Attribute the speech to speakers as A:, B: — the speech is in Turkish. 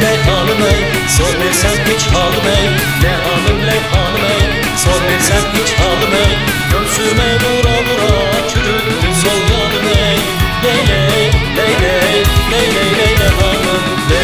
A: le hanım ey, sor versem hiç halım ey. Le hanım le hanım ey, sor versem hiç halım ey. Göğsüme vura vura çürüttü sol yanım ey. Ley ley ley ley ley ley ley le hanım le.